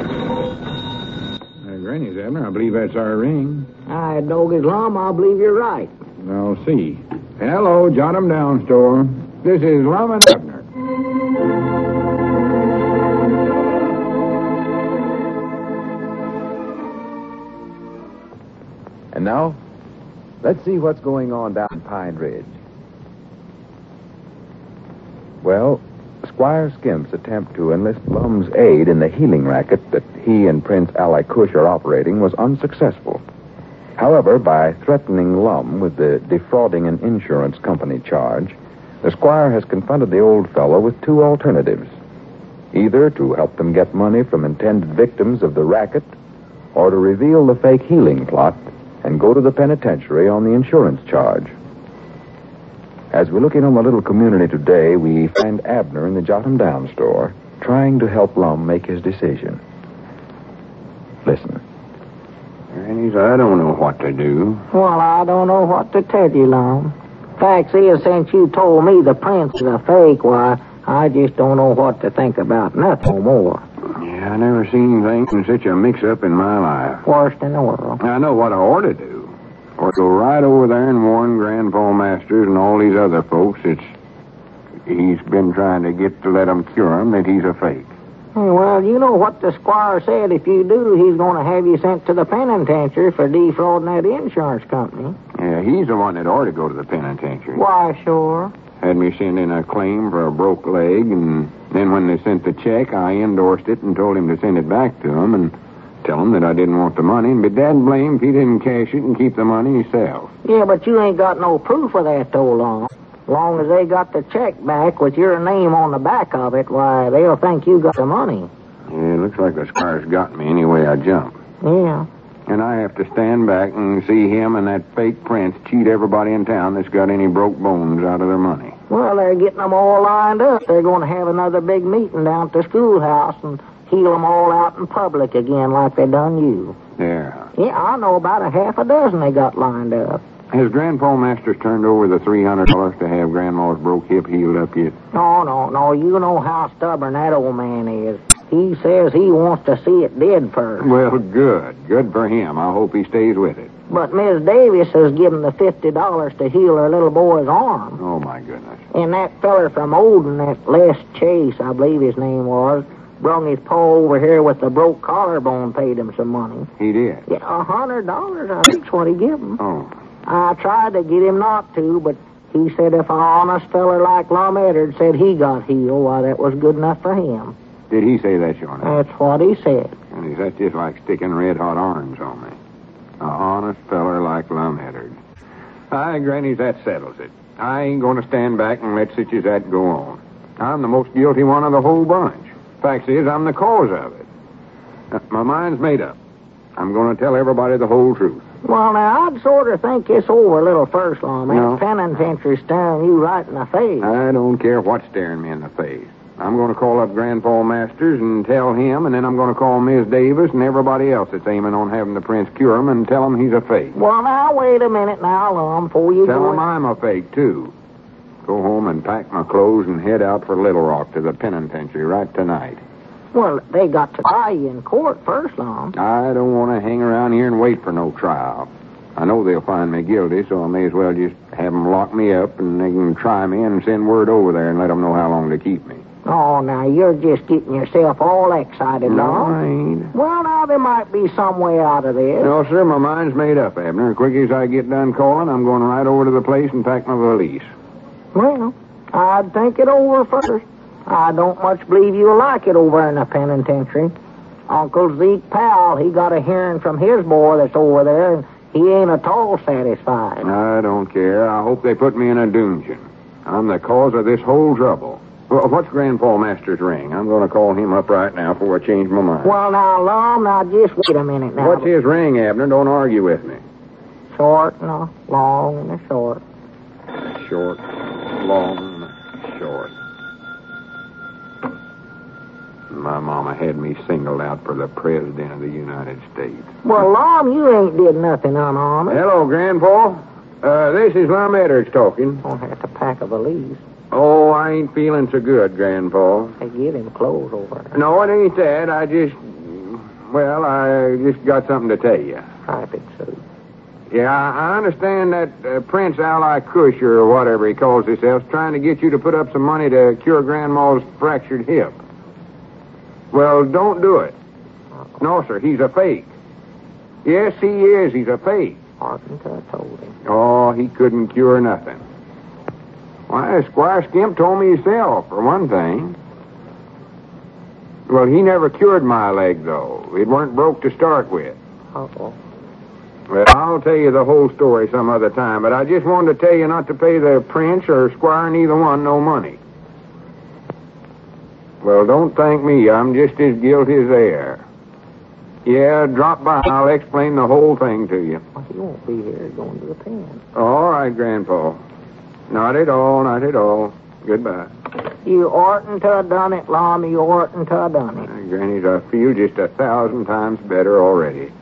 Granny's, Abner. I believe that's our ring. I dog his Lum, I believe you're right. I'll see. Hello, Jot 'em Down store. This is Lum and Abner. And now, let's see what's going on down in Pine Ridge. Well, Squire Skimp's attempt to enlist Lum's aid in the healing racket that he and Prince Ali Cush are operating was unsuccessful. However, by threatening Lum with the defrauding an insurance company charge, the Squire has confronted the old fellow with two alternatives. Either to help them get money from intended victims of the racket, or to reveal the fake healing plot and go to the penitentiary on the insurance charge. As we look in on the little community today, we find Abner in the Jot 'em Down store, trying to help Lum make his decision. Listen. Granny's, I don't know what to do. Well, I don't know what to tell you, Lum. Facts is, since you told me the prince is a fake, why, I just don't know what to think about nothing more. Yeah, I never seen things in such a mix-up in my life. Worst in the world. I know what I ought to do. Or go right over there and warn Grandpa Masters and all these other folks he's been trying to get to let them cure him that he's a fake. Well, you know what the squire said. If you do, he's going to have you sent to the penitentiary for defrauding that insurance company. Yeah, he's the one that ought to go to the penitentiary. Why, sure. Had me send in a claim for a broke leg, and then when they sent the check, I endorsed it and told him to send it back to him and tell him that I didn't want the money, and be dad blamed if he didn't cash it and keep the money himself. Yeah, but you ain't got no proof of that, though, Lum. Long as they got the check back with your name on the back of it, why, they'll think you got the money. Yeah, it looks like the squire's got me any way I jump. Yeah. And I have to stand back and see him and that fake prince cheat everybody in town that's got any broke bones out of their money. Well, they're getting them all lined up. They're going to have another big meeting down at the schoolhouse and heal them all out in public again like they done you. Yeah. Yeah, I know about a half a dozen they got lined up. Has Grandpa Masters turned over the $300 to have Grandma's broke hip healed up yet? No. You know how stubborn that old man is. He says he wants to see it did first. Well, good. Good for him. I hope he stays with it. But Miss Davis has given the $50 to heal her little boy's arm. Oh, my goodness. And that feller from Olden, that Les Chase, I believe his name was, brung his paw over here with the broke collarbone, paid him some money. He did? Yeah, $100, I think's what he give him. Oh. I tried to get him not to, but he said if an honest feller like Lum Eddard said he got healed, why, that was good enough for him. Did he say that, your name? That's what he said. And is that just like sticking red-hot irons on me? An honest feller like Lum Eddard. Aye, Granny, that settles it. I ain't going to stand back and let such as that go on. I'm the most guilty one of the whole bunch. Fact is, I'm the cause of it. My mind's made up. I'm going to tell everybody the whole truth. Well, now, I'd sort of think this over a little first, Lum. No. That penitentiary staring you right in the face. I don't care what's staring me in the face. I'm going to call up Grandpa Masters and tell him, and then I'm going to call Miss Davis and everybody else that's aiming on having the prince cure him and tell him he's a fake. Well, now, wait a minute now, Lum, before you Tell go... him I'm a fake, too. Go home and pack my clothes and head out for Little Rock to the penitentiary right tonight. Well, they got to try you in court first, Lum. I don't want to hang around here and wait for no trial. I know they'll find me guilty, so I may as well just have them lock me up and they can try me and send word over there and let them know how long to keep me. Oh, now, you're just getting yourself all excited, No, Lum. I ain't. Well, now, there might be some way out of this. No, sir, my mind's made up, Abner. Quick as I get done calling, I'm going right over to the place and pack my valise. Well, I'd think it over first. I don't much believe you'll like it over in the penitentiary. Uncle Zeke Powell, he got a hearing from his boy that's over there, and he ain't at all satisfied. I don't care. I hope they put me in a dungeon. I'm the cause of this whole trouble. Well, what's Grandpa Masters' ring? I'm going to call him up right now before I change my mind. Well, now, Lum, now, just wait a minute now. What's his ring, Abner? Don't argue with me. Short and a long and a short. Short, long, short. My mama had me singled out for the President of the United States. Well, Lum, you ain't did nothing unhonest. Hello, Grandpa. This is Lum Eddard talking. Don't have to pack a valise. Oh, I ain't feeling so good, Grandpa. They give him clothes over there. No, it ain't that. I just... Well, I just got something to tell you. Private suit. Yeah, I understand that Prince Ali Kush, or whatever he calls himself, is trying to get you to put up some money to cure Grandma's fractured hip. Well, don't do it. No, sir, he's a fake. Yes, he is. He's a fake. Hearkened to I told him. Oh, he couldn't cure nothing. Why, Squire Skimp told me himself, for one thing. Well, he never cured my leg, though. It weren't broke to start with. Uh-oh. Well, I'll tell you the whole story some other time, but I just wanted to tell you not to pay the Prince or Squire, neither one, no money. Well, don't thank me. I'm just as guilty as they are. Yeah, drop by. I'll explain the whole thing to you. Well, he won't be here going to the pen. All right, Grandpa. Not at all, not at all. Goodbye. You oughtn't to have done it, Lum. You oughtn't to have done it. Granny, I feel just 1,000 times better already.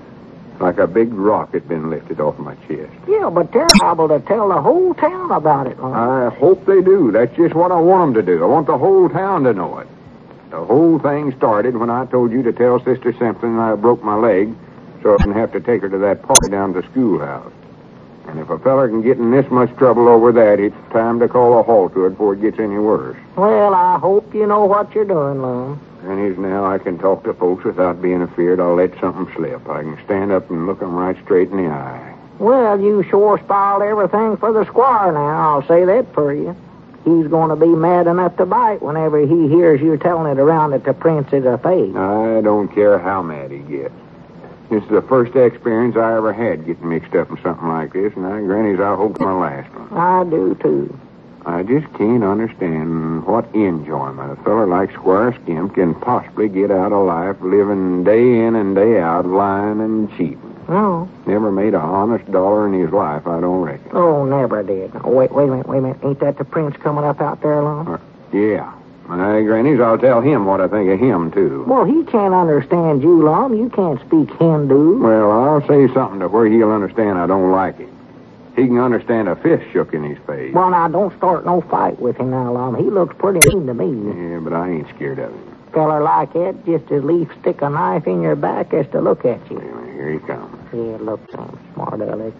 Like a big rock had been lifted off my chest. Yeah, but they're liable to tell the whole town about it, Lum. I hope they do. That's just what I want them to do. I want the whole town to know it. The whole thing started when I told you to tell Sister Simpson I broke my leg so I didn't have to take her to that party down to the schoolhouse. And if a feller can get in this much trouble over that, it's time to call a halt to it before it gets any worse. Well, I hope you know what you're doing, Lum. And now I can talk to folks without being afeard I'll let something slip. I can stand up and look them right straight in the eye. Well, you sure spoiled everything for the squire now, I'll say that for you. He's going to be mad enough to bite whenever he hears you telling it around that the Prince is a fake. I don't care how mad he gets. This is the first experience I ever had getting mixed up in something like this, and Granny's, I hope, my last one. I do, too. I just can't understand what enjoyment a feller like Squire Skimp can possibly get out of life living day in and day out lying and cheating. No. Never made an honest dollar in his life, I don't reckon. Oh, never did. Oh, wait a minute. Ain't that the Prince coming up out there, Lum? Yeah. Granny's, I'll tell him what I think of him, too. Well, he can't understand you, Lum. You can't speak Hindu. Well, I'll say something to where he'll understand I don't like him. He can understand a fist shook in his face. Well, now, don't start no fight with him now, Lum. He looks pretty mean to me. Yeah, but I ain't scared of him. Feller like that just as lief stick a knife in your back as to look at you. Anyway, here he comes. Yeah, look, some smart aleck.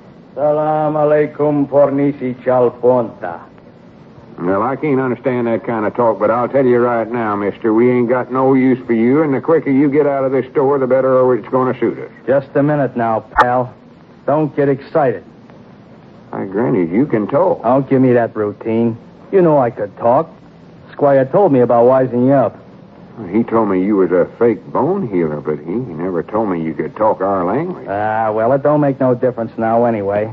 Salam alaikum fornisi chalponta. Well, I can't understand that kind of talk, but I'll tell you right now, mister, we ain't got no use for you, and the quicker you get out of this store, the better it's going to suit us. Just a minute now, pal. Don't get excited. Granny, you can talk. Don't give me that routine. You know I could talk. Squire told me about wising you up. He told me you was a fake bone healer, but he never told me you could talk our language. Well, it don't make no difference now anyway.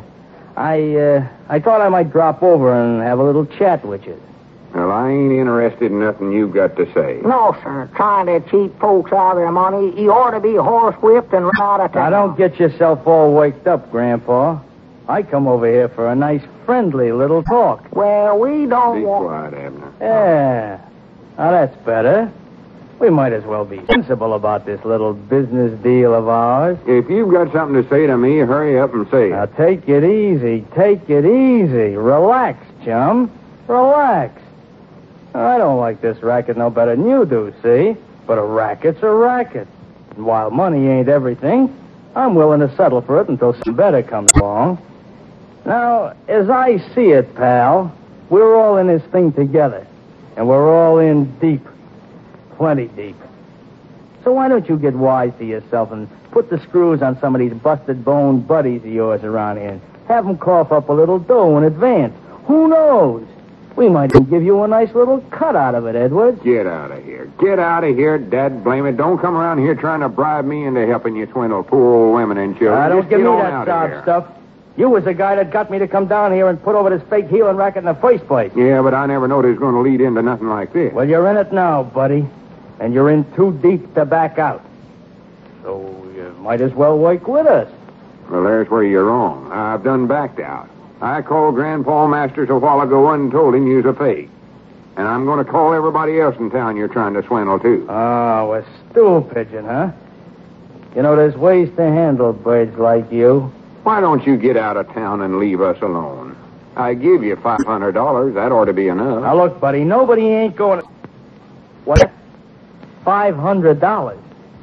I thought I might drop over and have a little chat with you. Well, I ain't interested in nothing you've got to say. No, sir. Trying to cheat folks out of their money. You ought to be horsewhipped and run out of town. Now, don't get yourself all waked up, Grandpa. I come over here for a nice, friendly little talk. Well, we don't Be want... quiet, Abner. Yeah. Now, that's better. We might as well be sensible about this little business deal of ours. If you've got something to say to me, hurry up and say Now, it. take it easy. Take it easy. Relax, chum. Relax. I don't like this racket no better than you do, see? But a racket's a racket. And while money ain't everything, I'm willing to settle for it until some better comes along. Now, as I see it, pal, we're all in this thing together. And we're all in deep. Plenty deep. So why don't you get wise to yourself and put the screws on some of these busted bone buddies of yours around here and have them cough up a little dough in advance. Who knows? We might even give you a nice little cut out of it, Edwards. Get out of here. Get out of here, Dad blame it. Don't come around here trying to bribe me into helping you swindle poor old women and children. Don't Just give get me on that out of sob here. stuff. You was the guy that got me to come down here and put over this fake healing racket in the first place. Yeah, but I never knowed it was going to lead into nothing like this. Well, you're in it now, buddy. And you're in too deep to back out. So you might as well work with us. Well, there's where you're wrong. I've done backed out. I called Grandpa Masters a while ago and told him you was a fake. And I'm going to call everybody else in town you're trying to swindle, too. Oh, a stool pigeon, huh? You know, there's ways to handle birds like you. Why don't you get out of town and leave us alone? I give you $500. That ought to be enough. Now, look, buddy, nobody ain't going to... What? $500. Well,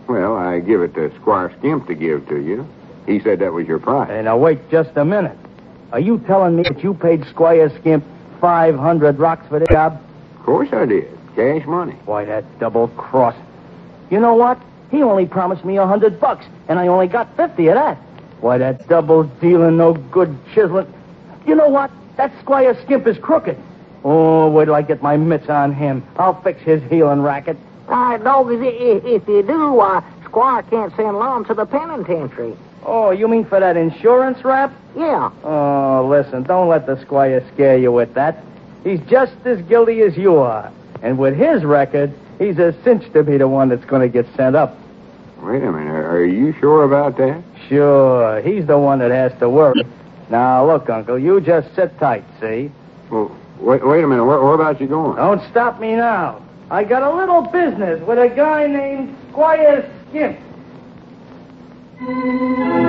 I give it to Squire Skimp to give to you. He said that was your price. Hey, now wait just a minute. Are you telling me that you paid Squire Skimp 500 rocks for the job? Of course I did. Cash money. Why, that double cross. You know what? He only promised me $100, and I only got 50 of that. Why, that double dealing, no good chiseling. You know what? That Squire Skimp is crooked. Oh, wait till I get my mitts on him. I'll fix his healing racket. Doggy, if you do, Squire can't send Lum to the penitentiary. Oh, you mean for that insurance rap? Yeah. Oh, listen, don't let the Squire scare you with that. He's just as guilty as you are. And with his record, he's a cinch to be the one that's going to get sent up. Wait a minute. Are you sure about that? Sure. He's the one that has to worry. Now, look, Uncle, you just sit tight, see? Well, wait a minute. Where about you going? Don't stop me now. I got a little business with a guy named Squire Skimp.